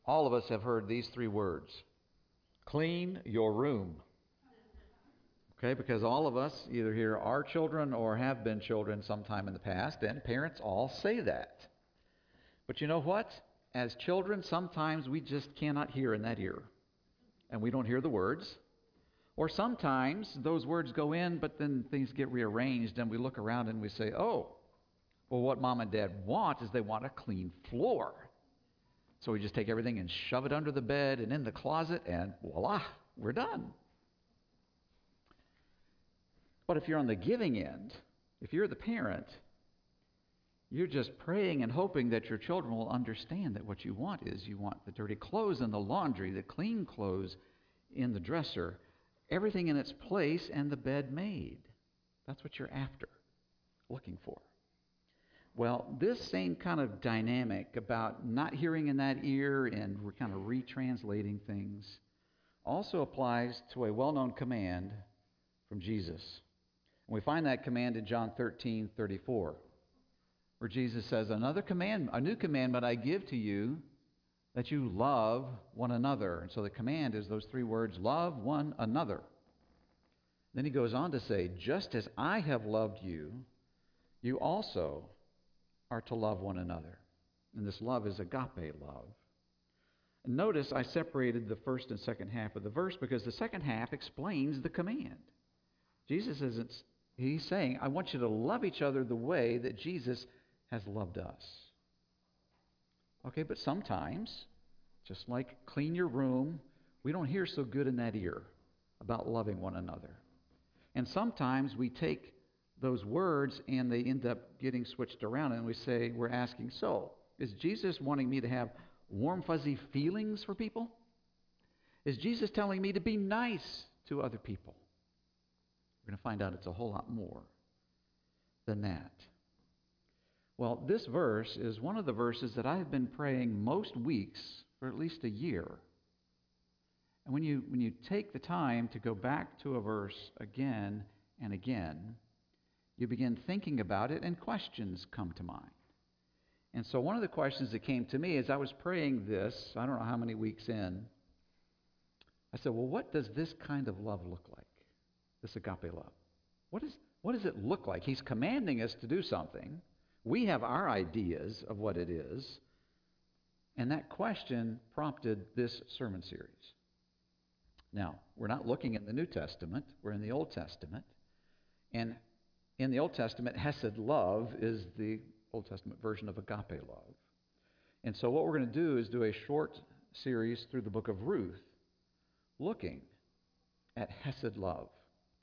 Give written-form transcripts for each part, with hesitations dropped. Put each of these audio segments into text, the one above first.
All of us have heard these three words: clean your room. Okay, because all of us either here are children or have been children sometime in the past, and parents all say that. But you know what? As children, sometimes we just cannot hear in that ear, and we don't hear the words. Or sometimes those words go in, but then things get rearranged, and we look around and we say, oh, well, what mom and dad want is they want a clean floor. So we just take everything and shove it under the bed and in the closet, and voila, we're done. But if you're on the giving end, if you're the parent, you're just praying and hoping that your children will understand that what you want is you want the dirty clothes in the laundry, the clean clothes in the dresser, everything in its place, and the bed made. That's what you're after, looking for. Well, this same kind of dynamic about not hearing in that ear and we're kind of retranslating things also applies to a well-known command from Jesus. And we find that command in John 13:34, where Jesus says, a new commandment I give to you, that you love one another. And so the command is those three words, love one another. Then he goes on to say, just as I have loved you, you also are to love one another. And this love is agape love. And notice I separated the first and second half of the verse because the second half explains the command. He's saying, I want you to love each other the way that Jesus has loved us. Okay, but sometimes, just like clean your room, we don't hear so good in that ear about loving one another. And sometimes we take those words and they end up getting switched around and we're asking, so, is Jesus wanting me to have warm, fuzzy feelings for people? Is Jesus telling me to be nice to other people? We're going to find out it's a whole lot more than that. Well, this verse is one of the verses that I have been praying most weeks for at least a year. And when you take the time to go back to a verse again and again, you begin thinking about it and questions come to mind. And so one of the questions that came to me as I was praying this, I don't know how many weeks in, I said, well, what does this kind of love look like? This agape love. What does it look like? He's commanding us to do something. We have our ideas of what it is. And that question prompted this sermon series. Now, we're not looking at the New Testament. We're in the Old Testament. And in the Old Testament, Hesed love is the Old Testament version of agape love. And so what we're going to do is do a short series through the book of Ruth, looking at Hesed love.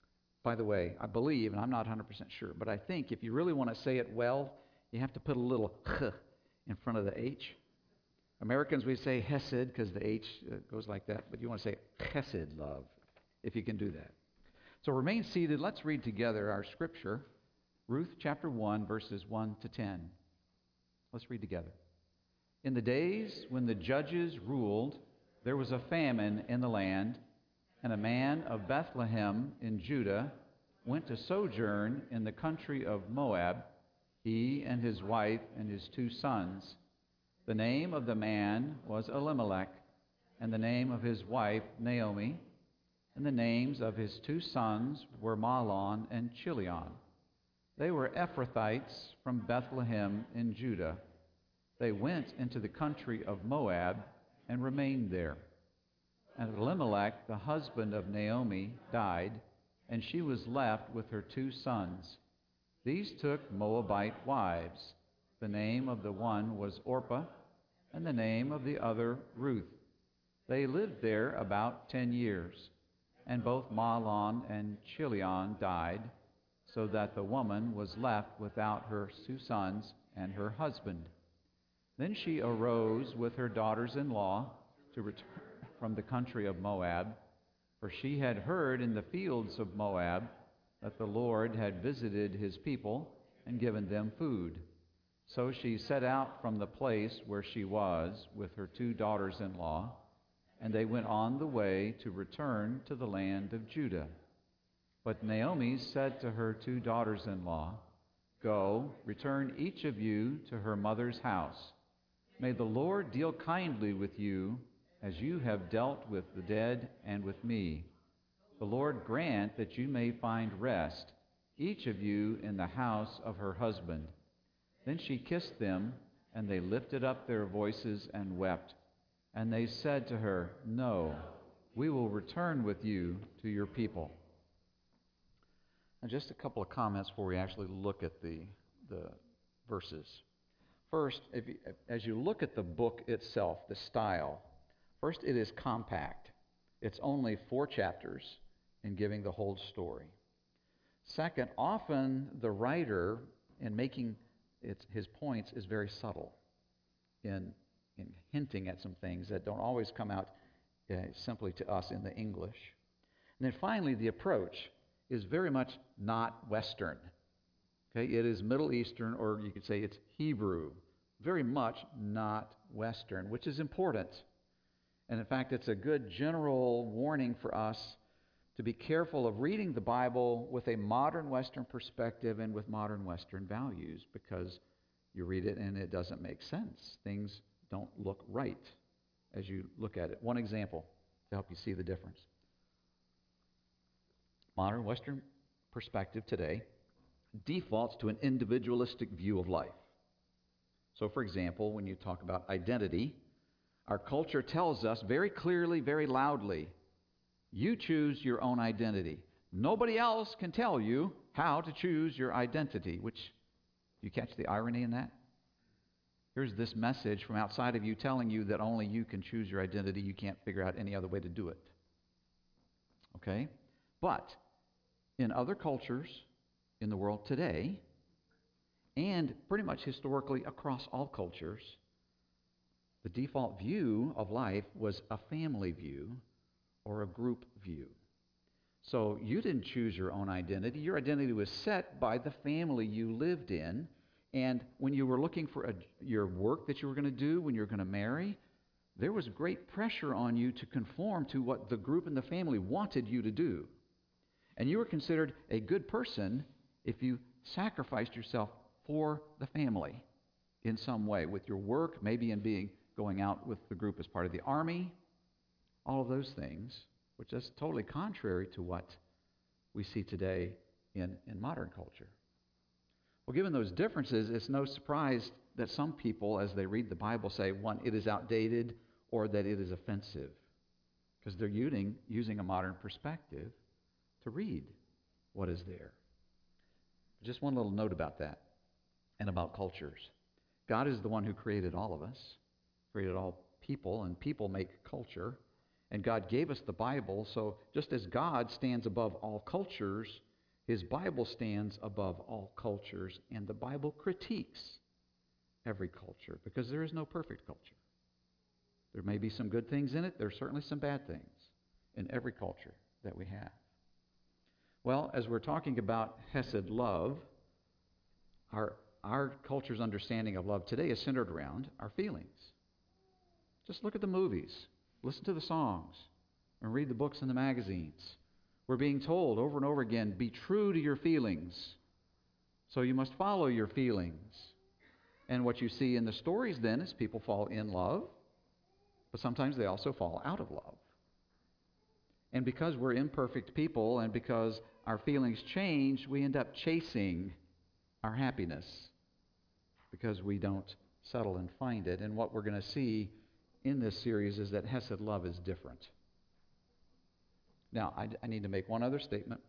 By the way, I believe, and I'm not 100% sure, but I think if you really want to say it well, you have to put a little ch in front of the H. Americans, we say Hesed because the H goes like that, but you want to say Chesed love, if you can do that. So remain seated. Let's read together our scripture, Ruth chapter 1, verses 1 to 10. Let's read together. In the days when the judges ruled, there was a famine in the land, and a man of Bethlehem in Judah went to sojourn in the country of Moab, he and his wife and his 2 sons. The name of the man was Elimelech, and the name of his wife Naomi, and the names of his 2 sons were Mahlon and Chilion. They were Ephrathites from Bethlehem in Judah. They went into the country of Moab and remained there. And Elimelech, the husband of Naomi, died, and she was left with her 2 sons. These took Moabite wives. The name of the one was Orpah, and the name of the other Ruth. They lived there about 10 years, and both Mahlon and Chilion died, so that the woman was left without her 2 sons and her husband. Then she arose with her daughters-in-law to return from the country of Moab, for she had heard in the fields of Moab that the Lord had visited his people and given them food. So she set out from the place where she was with her 2 daughters-in-law, and they went on the way to return to the land of Judah. But Naomi said to her 2 daughters-in-law, Go, return each of you to her mother's house. May the Lord deal kindly with you as you have dealt with the dead and with me. The Lord grant that you may find rest, each of you in the house of her husband." Then she kissed them, and they lifted up their voices and wept. And they said to her, "No, we will return with you to your people." Now, just a couple of comments before we actually look at the verses. First, as you look at the book itself, the style, first, it is compact. It's only 4 chapters in giving the whole story. Second, often the writer, in making his points, is very subtle in hinting at some things that don't always come out simply to us in the English. And then finally, the approach is very much not Western. Okay, it is Middle Eastern, or you could say it's Hebrew. Very much not Western, which is important. And in fact, it's a good general warning for us to be careful of reading the Bible with a modern Western perspective and with modern Western values, because you read it and it doesn't make sense. Things don't look right as you look at it. One example to help you see the difference. Modern Western perspective today defaults to an individualistic view of life. So, for example, when you talk about identity, our culture tells us very clearly, very loudly, you choose your own identity. Nobody else can tell you how to choose your identity, which, you catch the irony in that? Here's this message from outside of you telling you that only you can choose your identity. You can't figure out any other way to do it. Okay? But in other cultures in the world today, and pretty much historically across all cultures, the default view of life was a family view or a group view. So you didn't choose your own identity. Your identity was set by the family you lived in. And when you were looking for your work that you were going to do, when you were going to marry, there was great pressure on you to conform to what the group and the family wanted you to do. And you were considered a good person if you sacrificed yourself for the family in some way, with your work, maybe in going out with the group as part of the army, all of those things, which is totally contrary to what we see today in modern culture. Well, given those differences, it's no surprise that some people, as they read the Bible, say, one, it is outdated, or that it is offensive, because they're using a modern perspective to read what is there. Just one little note about that and about cultures. God is the one who created all of us, created all people, and people make culture. And God gave us the Bible, so just as God stands above all cultures, His Bible stands above all cultures, and the Bible critiques every culture, because there is no perfect culture. There may be some good things in it. There are certainly some bad things in every culture that we have. Well, as we're talking about Hesed love, our culture's understanding of love today is centered around our feelings. Just look at the movies, listen to the songs, and read the books and the magazines. We're being told over and over again, be true to your feelings. So you must follow your feelings. And what you see in the stories then is people fall in love, but sometimes they also fall out of love. And because we're imperfect people and because our feelings change, we end up chasing our happiness because we don't settle and find it. And what we're going to see in this series is that Hesed love is different. Now, I need to make one other statement.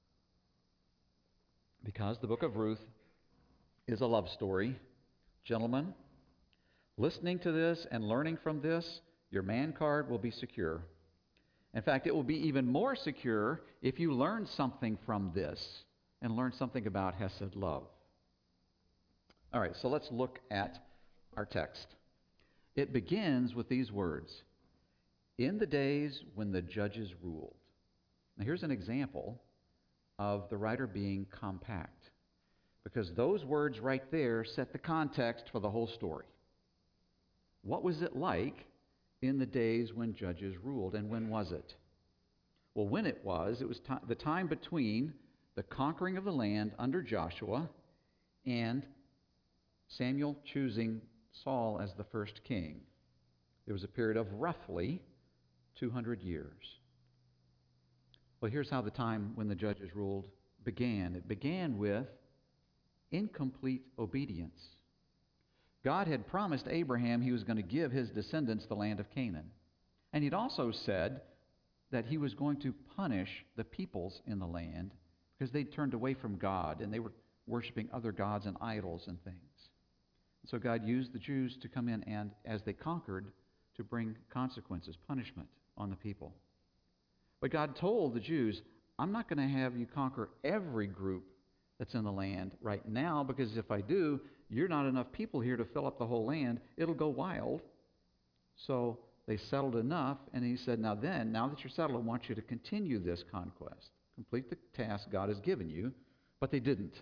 Because the book of Ruth is a love story, gentlemen, listening to this and learning from this, your man card will be secure. In fact, it will be even more secure if you learn something from this and learn something about Hesed love. All right, so let's look at our text. It begins with these words, in the days when the judges ruled. Now here's an example of the writer being compact, because those words right there set the context for the whole story. What was it like in the days when judges ruled, and when was it? Well, when it was the time between the conquering of the land under Joshua and Samuel choosing Saul as the first king. There was a period of roughly 200 years. Well, here's how the time when the judges ruled began. It began with incomplete obedience. God had promised Abraham he was going to give his descendants the land of Canaan. And he'd also said that he was going to punish the peoples in the land because they'd turned away from God and they were worshiping other gods and idols and things. So God used the Jews to come in and, as they conquered, to bring consequences, punishment on the people. But God told the Jews, I'm not going to have you conquer every group that's in the land right now, because if I do, you're not enough people here to fill up the whole land. It'll go wild. So they settled enough, and he said, now that you're settled, I want you to continue this conquest. Complete the task God has given you. But they didn't.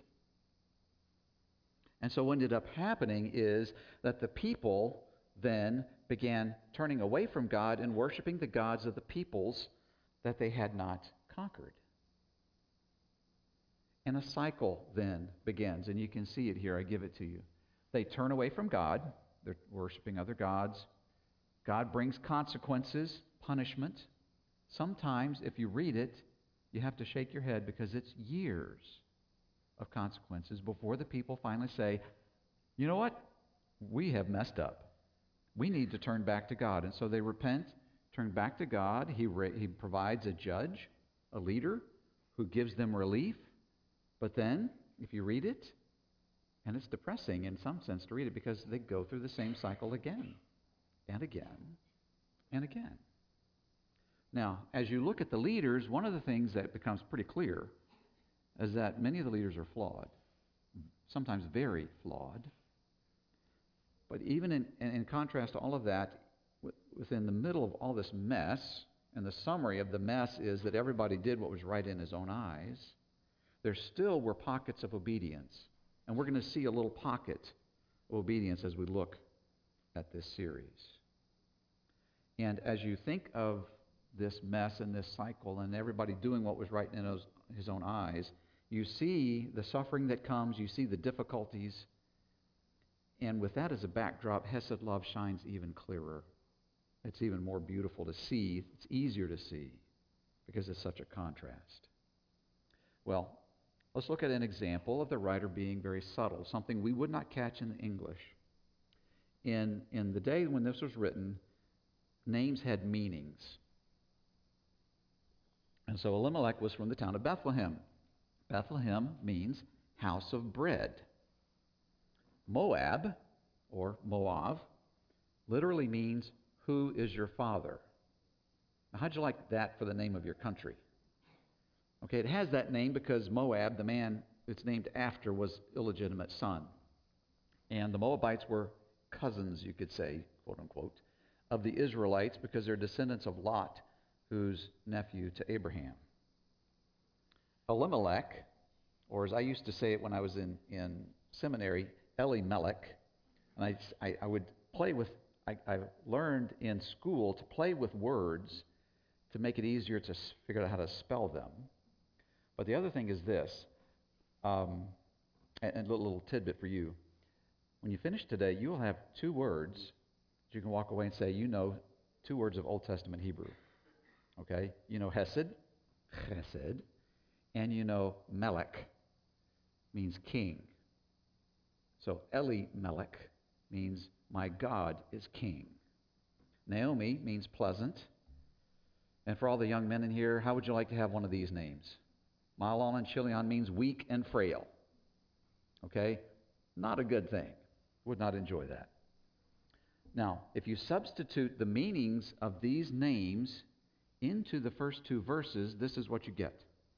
And so what ended up happening is that the people then began turning away from God and worshiping the gods of the peoples that they had not conquered. And a cycle then begins, and you can see it here. I give it to you. They turn away from God. They're worshiping other gods. God brings consequences, punishment. Sometimes, if you read it, you have to shake your head because it's years of consequences before the people finally say, you know what? We have messed up. We need to turn back to God. And so they repent, turn back to God. He provides a judge, a leader, who gives them relief. But then, if you read it, and it's depressing in some sense to read it because they go through the same cycle again and again and again. Now, as you look at the leaders, one of the things that becomes pretty clear is that many of the leaders are flawed, sometimes very flawed. But even in contrast to all of that, within the middle of all this mess, and the summary of the mess is that everybody did what was right in his own eyes, there still were pockets of obedience. And we're going to see a little pocket of obedience as we look at this series. And as you think of this mess and this cycle and everybody doing what was right in his own eyes, you see the suffering that comes, you see the difficulties, and with that as a backdrop, Hesed love shines even clearer. It's even more beautiful to see. It's easier to see because it's such a contrast. Well, let's look at an example of the writer being very subtle, something we would not catch in the English. In the day when this was written, names had meanings. And so Elimelech was from the town of Bethlehem. Bethlehem means house of bread. Moab, or Moav, literally means who is your father. Now, how'd you like that for the name of your country? Okay, it has that name because Moab, the man it's named after, was illegitimate son. And the Moabites were cousins, you could say, quote unquote, of the Israelites because they're descendants of Lot, who's nephew to Abraham. Elimelech, or as I used to say it when I was in seminary, Elimelech, and I would play with, I learned in school to play with words to make it easier to figure out how to spell them. But the other thing is this, and a little tidbit for you. When you finish today, you will have 2 words that you can walk away and say, you know 2 words of Old Testament Hebrew. Okay? You know Hesed, Chesed, and you know Melech, means king. So Elimelech means my God is king. Naomi means pleasant. And for all the young men in here, how would you like to have one of these names? Mahlon and Chilion means weak and frail. Okay? Not a good thing. Would not enjoy that. Now, if you substitute the meanings of these names into the first 2 verses, this is what you get.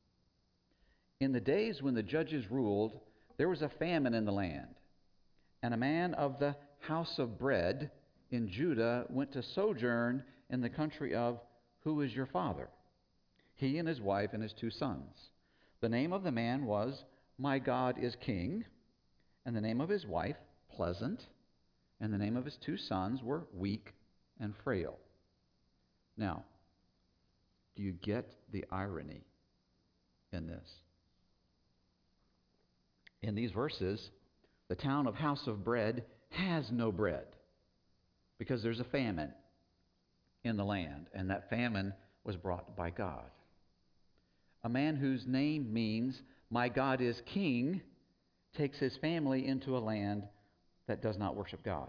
In the days when the judges ruled, there was a famine in the land, and a man of the house of bread in Judah went to sojourn in the country of who is your father? He and his wife and his 2 sons. The name of the man was My God is King, and the name of his wife, Pleasant, and the name of his 2 sons were Weak and Frail. Now, do you get the irony in this? In these verses, the town of House of Bread has no bread because there's a famine in the land, and that famine was brought by God. A man whose name means, "My God is King," takes his family into a land that does not worship God.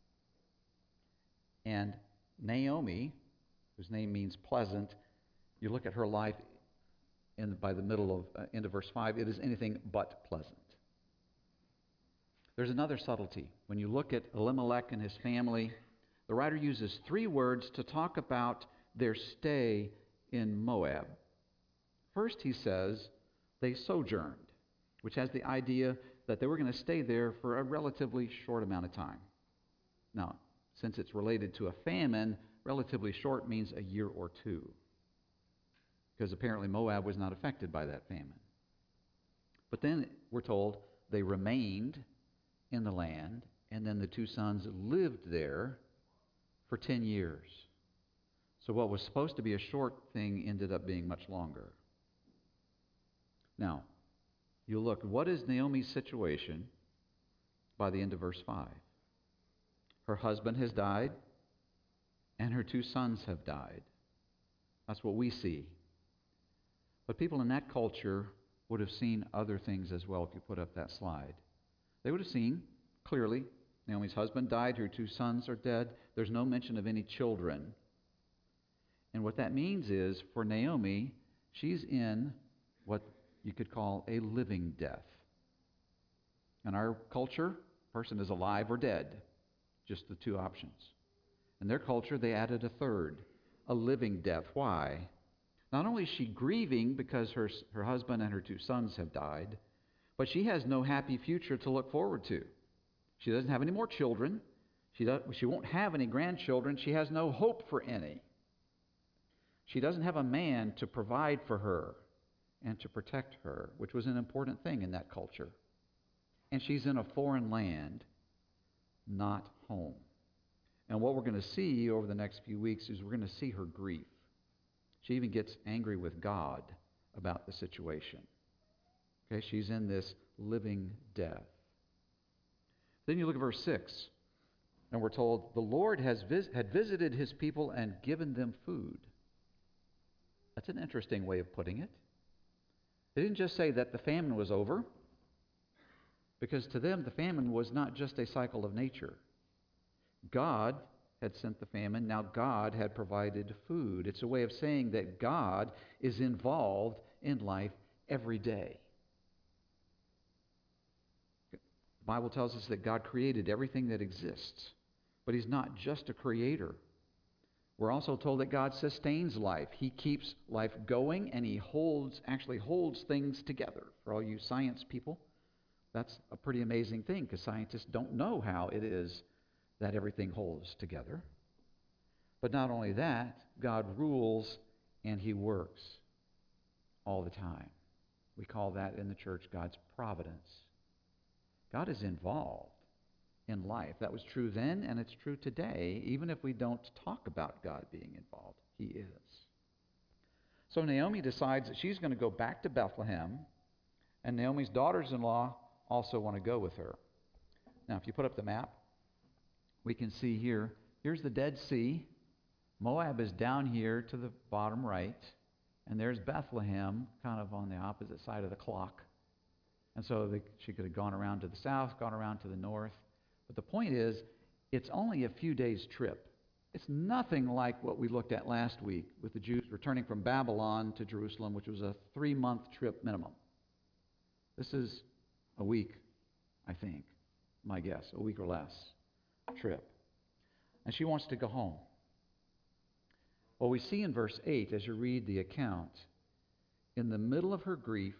And Naomi, whose name means pleasant, you look at her life by the middle of end of verse 5, it is anything but pleasant. There's another subtlety. When you look at Elimelech and his family, the writer uses 3 words to talk about their stay in Moab. First, he says they sojourned, which has the idea that they were going to stay there for a relatively short amount of time. Now, since it's related to a famine, relatively short means a year or 2, because apparently Moab was not affected by that famine. But then we're told they remained in the land, and then the 2 sons lived there for 10 years. So what was supposed to be a short thing ended up being much longer. Now, you look, what is Naomi's situation by the end of verse 5? Her husband has died, and her 2 sons have died. That's what we see. But people in that culture would have seen other things as well if you put up that slide. They would have seen, clearly, Naomi's husband died, her 2 sons are dead. There's no mention of any children. And what that means is, for Naomi, she's in what you could call a living death. In our culture, a person is alive or dead, just the 2 options. In their culture, they added a third, a living death. Why? Not only is she grieving because her husband and her 2 sons have died, but she has no happy future to look forward to. She doesn't have any more children. She won't have any grandchildren. She has no hope for any. She doesn't have a man to provide for her and to protect her, which was an important thing in that culture. And she's in a foreign land, not home. And what we're going to see over the next few weeks is we're going to see her grief. She even gets angry with God about the situation. Okay, she's in this living death. Then you look at verse 6, and we're told, the Lord had visited his people and given them food. That's an interesting way of putting it. They didn't just say that the famine was over, because to them the famine was not just a cycle of nature. God had sent the famine. Now God had provided food. It's a way of saying that God is involved in life every day. The Bible tells us that God created everything that exists, but he's not just a creator. We're also told that God sustains life. He keeps life going, and he actually holds things together. For all you science people, that's a pretty amazing thing, because scientists don't know how it is that everything holds together. But not only that, God rules and he works all the time. We call that in the church God's providence. God is involved in life. That was true then, and it's true today, even if we don't talk about God being involved. He is. So Naomi decides that she's going to go back to Bethlehem, and Naomi's daughters-in-law also want to go with her. Now, if you put up the map, we can see here's the Dead Sea. Moab is down here to the bottom right, and there's Bethlehem kind of on the opposite side of the clock. And so she could have gone around to the south, gone around to the north. But the point is, it's only a few days' trip. It's nothing like what we looked at last week with the Jews returning from Babylon to Jerusalem, which was a 3-month trip minimum. This is a week, I think, my guess, a week or less trip. And she wants to go home. Well, we see in verse 8, as you read the account, in the middle of her grief,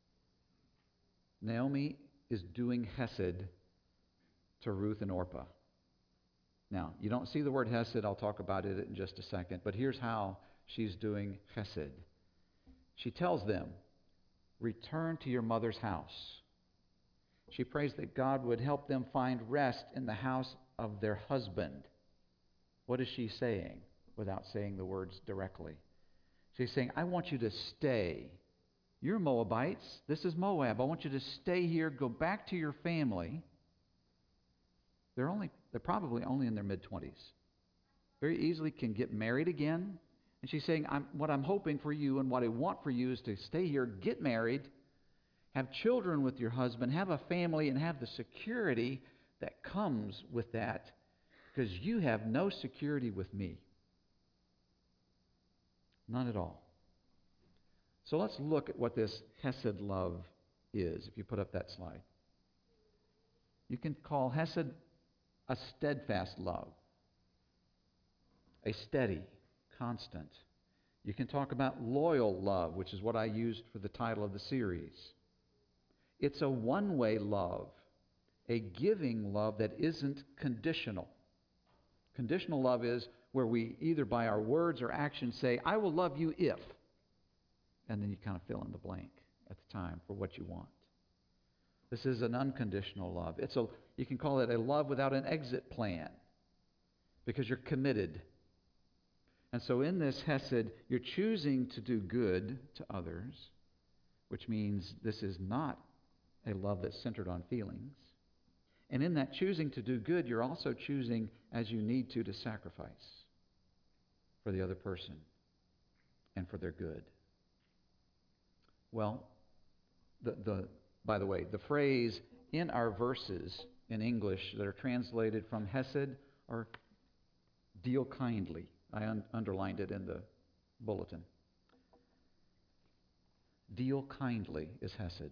Naomi is doing hesed to Ruth and Orpah. Now, you don't see the word hesed. I'll talk about it in just a second. But here's how she's doing hesed. She tells them, return to your mother's house. She prays that God would help them find rest in the house of their husband. What is she saying without saying the words directly? She's saying, I want you to stay. You're Moabites. This is Moab. I want you to stay here, go back to your family, They're probably only in their mid-20s. Very easily can get married again. And she's saying, what I'm hoping for you and what I want for you is to stay here, get married, have children with your husband, have a family, and have the security that comes with that, because you have no security with me. None at all. So let's look at what this Hesed love is, if you put up that slide. You can call Hesed a steadfast love, a steady, constant. You can talk about loyal love, which is what I used for the title of the series. It's a one-way love, a giving love that isn't conditional. Conditional love is where we either by our words or actions say, I will love you if, and then you kind of fill in the blank at the time for what you want. This is an unconditional love. You can call it a love without an exit plan, because you're committed. And so in this Hesed, you're choosing to do good to others, which means this is not a love that's centered on feelings. And in that choosing to do good, you're also choosing, as you need to sacrifice for the other person and for their good. Well, by the way, the phrase in our verses in English that are translated from Hesed are deal kindly. I underlined it in the bulletin. Deal kindly is Hesed.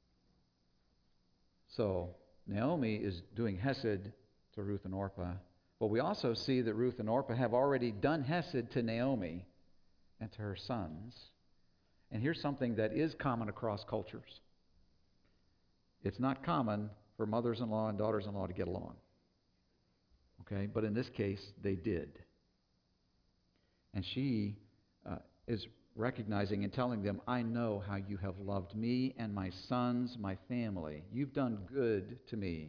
So Naomi is doing Hesed to Ruth and Orpah, but we also see that Ruth and Orpah have already done Hesed to Naomi and to her sons. And here's something that is common across cultures. It's not common for mothers-in-law and daughters-in-law to get along. Okay? But in this case, they did. And she is recognizing and telling them, I know how you have loved me and my sons, my family. You've done good to me.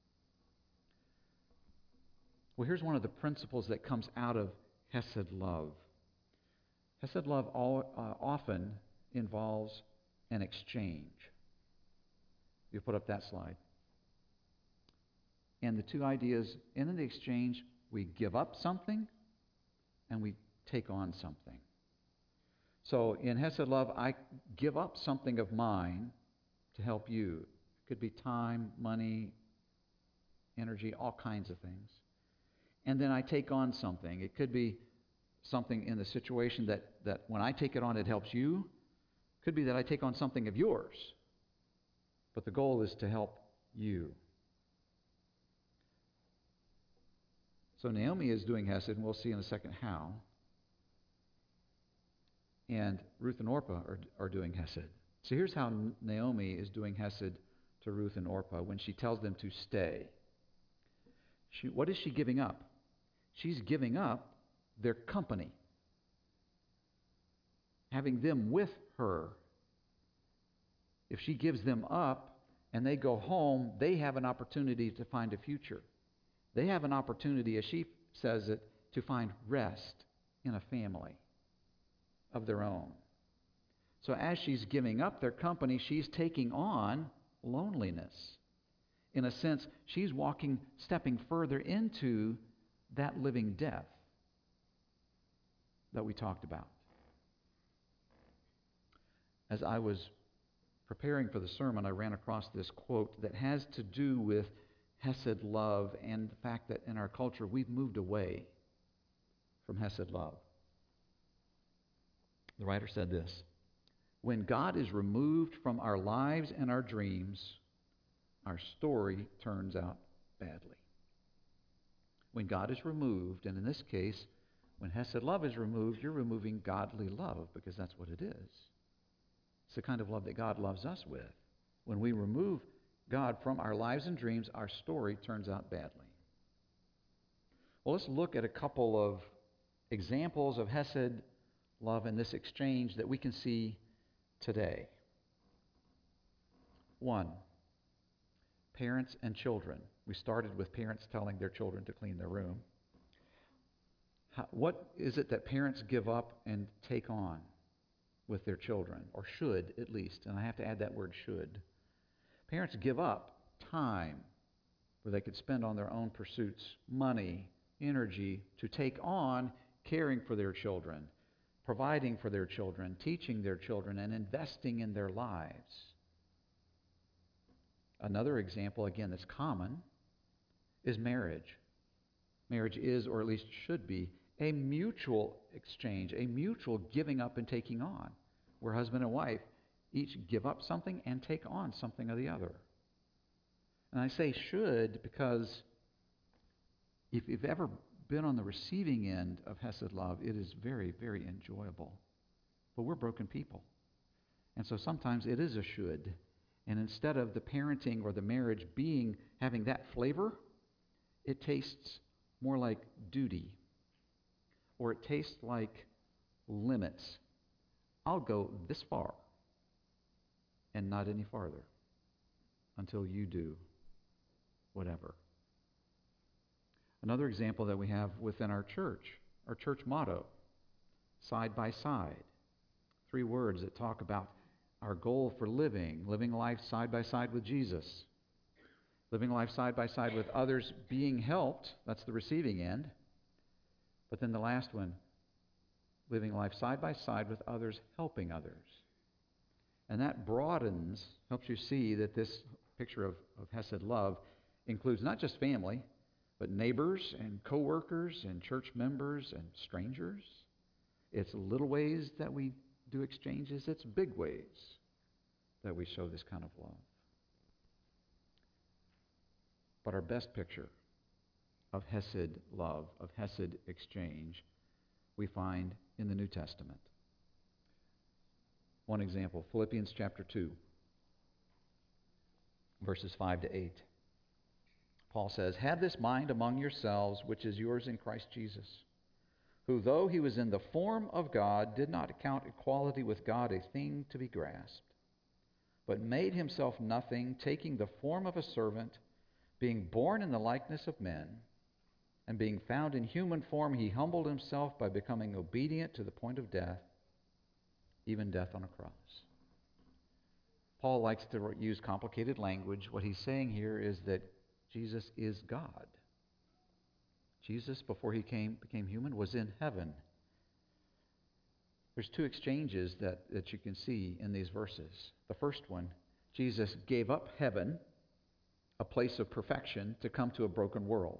Well, here's one of the principles that comes out of Hesed love. Hesed love often involves an exchange. You put up that slide. And the two ideas, in the exchange, we give up something and we take on something. So in Hesed love, I give up something of mine to help you. It could be time, money, energy, all kinds of things. And then I take on something. It could be something in the situation that when I take it on, it helps you. It could be that I take on something of yours. But the goal is to help you. So Naomi is doing Hesed, and we'll see in a second how. And Ruth and Orpah are doing Hesed. So here's how Naomi is doing Hesed to Ruth and Orpah when she tells them to stay. What is she giving up? She's giving up their company, having them with her. If she gives them up and they go home, they have an opportunity to find a future. They have an opportunity, as she says it, to find rest in a family of their own. So as she's giving up their company, she's taking on loneliness. In a sense, she's stepping further into that living death that we talked about. As I was preparing for the sermon, I ran across this quote that has to do with Hesed love and the fact that in our culture we've moved away from Hesed love. The writer said this: when God is removed from our lives and our dreams, our story turns out badly. When God is removed, and in this case, when Hesed love is removed, you're removing godly love, because that's what it is. It's the kind of love that God loves us with. When we remove God from our lives and dreams, our story turns out badly. Well, let's look at a couple of examples of Hesed love in this exchange that we can see today. One, parents and children. We started with parents telling their children to clean their room. What is it that parents give up and take on with their children, or should at least? And I have to add that word should. Parents give up time where they could spend on their own pursuits money, energy to take on caring for their children, providing for their children, teaching their children, and investing in their lives. Another example, again, that's common is marriage. Marriage is, or at least should be, a mutual exchange, a mutual giving up and taking on, where husband and wife each give up something and take on something of the other. And I say should because if you've ever been on the receiving end of Hesed love, it is very, very enjoyable. But we're broken people. And so sometimes it is a should. And instead of the parenting or the marriage having that flavor, it tastes more like duty. Or it tastes like limits. I'll go this far and not any farther until you do whatever. Another example that we have within our church motto, side by side. 3 words that talk about our goal for living life side by side with Jesus. Living life side by side with others being helped, that's the receiving end. But then the last one, living life side by side with others helping others. And that broadens, helps you see that this picture of Hesed love includes not just family, but neighbors and co-workers and church members and strangers. It's little ways that we do exchanges. It's big ways that we show this kind of love. But our best picture of Hesed love, of Hesed exchange, we find in the New Testament. One example, Philippians chapter 2, verses 5 to 8. Paul says, "Have this mind among yourselves, which is yours in Christ Jesus, who, though he was in the form of God, did not account equality with God a thing to be grasped, but made himself nothing, taking the form of a servant, being born in the likeness of men, and being found in human form, he humbled himself by becoming obedient to the point of death, even death on a cross." Paul likes to use complicated language. What he's saying here is that Jesus is God. Jesus, before he became human, was in heaven. There's 2 exchanges that you can see in these verses. The first one, Jesus gave up heaven, a place of perfection, to come to a broken world.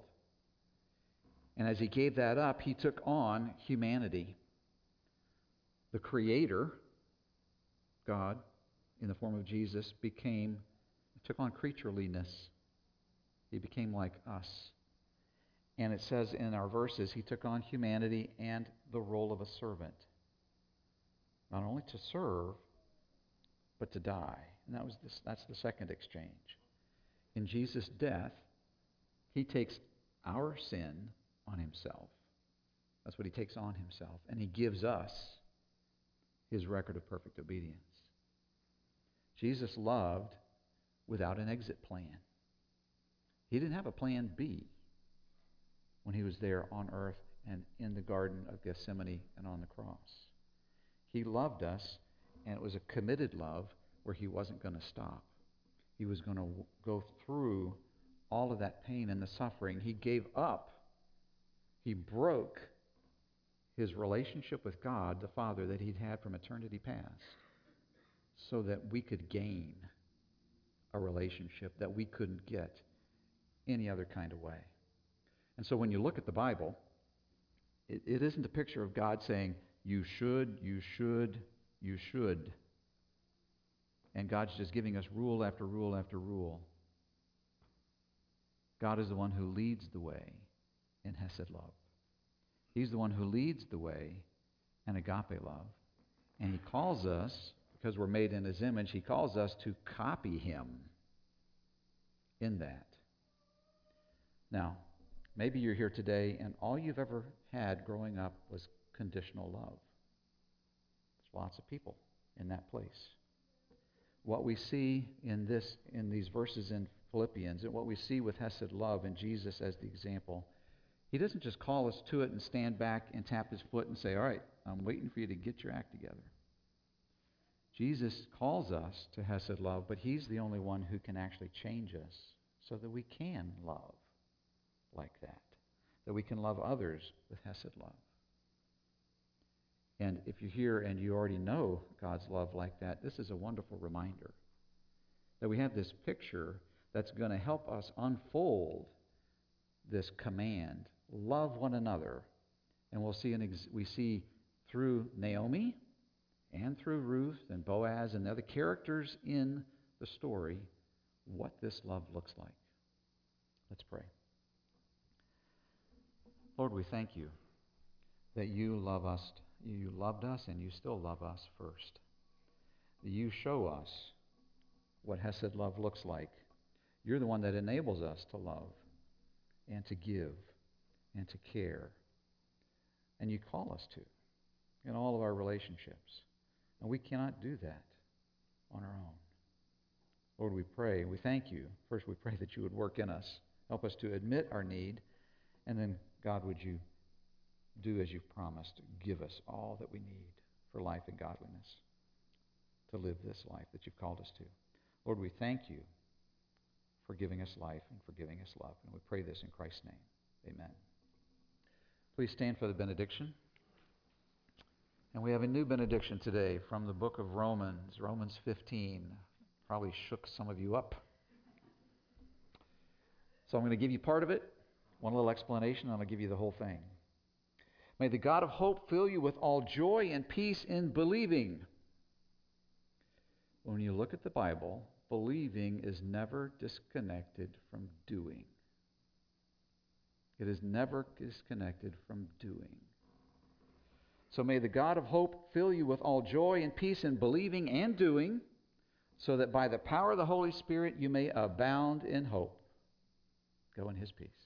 And as he gave that up, he took on humanity. The Creator, God, in the form of Jesus, took on creatureliness. He became like us. And it says in our verses, he took on humanity and the role of a servant. Not only to serve, but to die. And that's the second exchange. In Jesus' death, he takes our sin on himself. That's what he takes on himself. And he gives us his record of perfect obedience. Jesus loved without an exit plan. He didn't have a plan B when he was there on earth and in the Garden of Gethsemane and on the cross. He loved us, and it was a committed love where he wasn't going to stop. He was going to go through all of that pain and the suffering. He gave up. He broke his relationship with God, the Father, that he'd had from eternity past, so that we could gain a relationship that we couldn't get any other kind of way. And so when you look at the Bible, it isn't a picture of God saying, you should, you should, you should. And God's just giving us rule after rule after rule. God is the one who leads the way in Hesed love. He's the one who leads the way in agape love. And he calls us, because we're made in his image, he calls us to copy him in that. Now, maybe you're here today and all you've ever had growing up was conditional love. There's lots of people in that place. What we see in these verses in Philippians, and what we see with Hesed love and Jesus as the example, he doesn't just call us to it and stand back and tap his foot and say, all right, I'm waiting for you to get your act together. Jesus calls us to Hesed love, but he's the only one who can actually change us so that we can love like that we can love others with hesed love. And if you're here and you already know God's love like that, this is a wonderful reminder that we have this picture that's going to help us unfold this command, love one another. And we see through Naomi and through Ruth and Boaz and the other characters in the story what this love looks like. Let's pray. Lord, we thank you that you love us. You loved us and you still love us first. That you show us what hesed love looks like. You're the one that enables us to love and to give and to care. And you call us to in all of our relationships. And we cannot do that on our own. Lord, we pray, we thank you. First, we pray that you would work in us. Help us to admit our need. And then, God, would you do as you've promised, give us all that we need for life and godliness, to live this life that you've called us to. Lord, we thank you for giving us life and for giving us love. And we pray this in Christ's name. Amen. Please stand for the benediction. And we have a new benediction today from the book of Romans, Romans 15. Probably shook some of you up. So I'm going to give you part of it, one little explanation, and I'm going to give you the whole thing. May the God of hope fill you with all joy and peace in believing. When you look at the Bible, believing is never disconnected from doing. It is never disconnected from doing. So may the God of hope fill you with all joy and peace in believing and doing, so that by the power of the Holy Spirit you may abound in hope. Go in his peace.